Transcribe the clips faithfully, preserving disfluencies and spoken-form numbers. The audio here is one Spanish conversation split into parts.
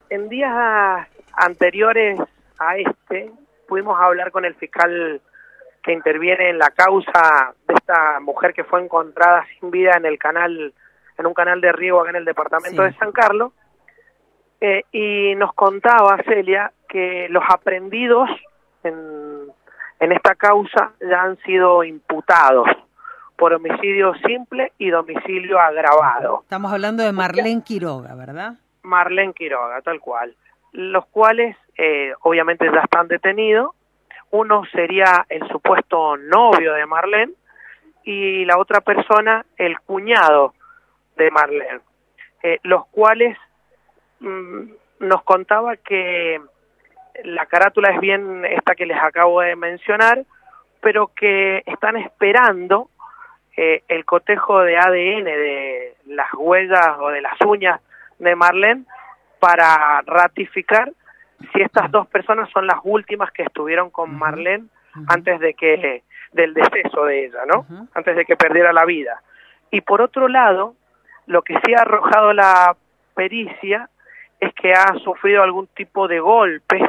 En días anteriores a este, pudimos hablar con el fiscal que interviene en la causa de esta mujer que fue encontrada sin vida en el canal, en un canal de riego acá en el departamento sí. de San Carlos, eh, y nos contaba Celia que los aprendidos en, en esta causa ya han sido imputados por homicidio simple y domicilio agravado. Estamos hablando de Marlene Quiroga, ¿verdad? Marlene Quiroga, tal cual. Los cuales eh, obviamente ya están detenidos. Uno sería el supuesto novio de Marlene y la otra persona el cuñado de Marlene, eh, los cuales mmm, nos contaba que la carátula es bien esta que les acabo de mencionar, pero que están esperando eh, el cotejo de A D N de las huellas o de las uñas de Marlene para ratificar si estas dos personas son las últimas que estuvieron con Marlene uh-huh. antes de que del deceso de ella, ¿no? Uh-huh. Antes de que perdiera la vida. Y por otro lado, lo que sí ha arrojado la pericia es que ha sufrido algún tipo de golpes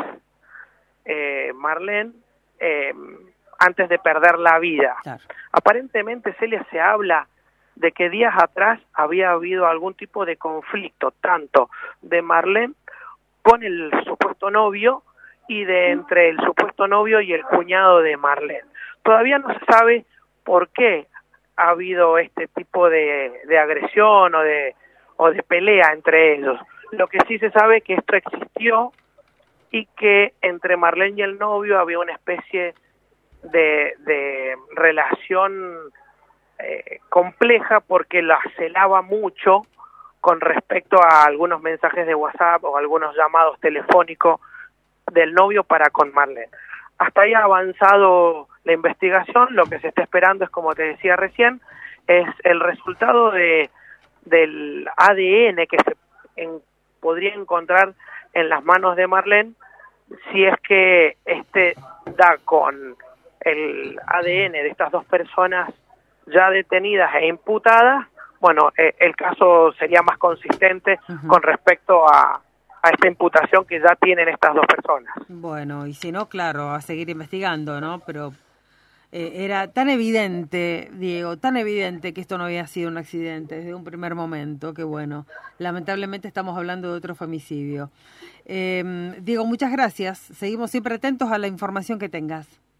eh, Marlene eh, antes de perder la vida. Claro. Aparentemente, Celia, se habla de que días atrás había habido algún tipo de conflicto, tanto de Marlene con el supuesto novio y de entre el supuesto novio y el cuñado de Marlene. Todavía no se sabe por qué ha habido este tipo de, de agresión o de, o de pelea entre ellos. Lo que sí se sabe es que esto existió y que entre Marlene y el novio había una especie de, de relación eh, compleja porque la celaba mucho con respecto a algunos mensajes de WhatsApp o algunos llamados telefónicos del novio para con Marlene. Hasta ahí ha avanzado la investigación. Lo que se está esperando es, como te decía recién, es el resultado de del A D N que se en, podría encontrar en las manos de Marlene, si es que este da con el A D N de estas dos personas ya detenidas e imputadas. Bueno, eh, el caso sería más consistente uh-huh. con respecto a, a esta imputación que ya tienen estas dos personas. Bueno, y si no, claro, a seguir investigando, ¿no? Pero eh, era tan evidente, Diego, tan evidente que esto no había sido un accidente desde un primer momento, que bueno, lamentablemente estamos hablando de otro femicidio. Eh, Diego, muchas gracias. Seguimos siempre atentos a la información que tengas.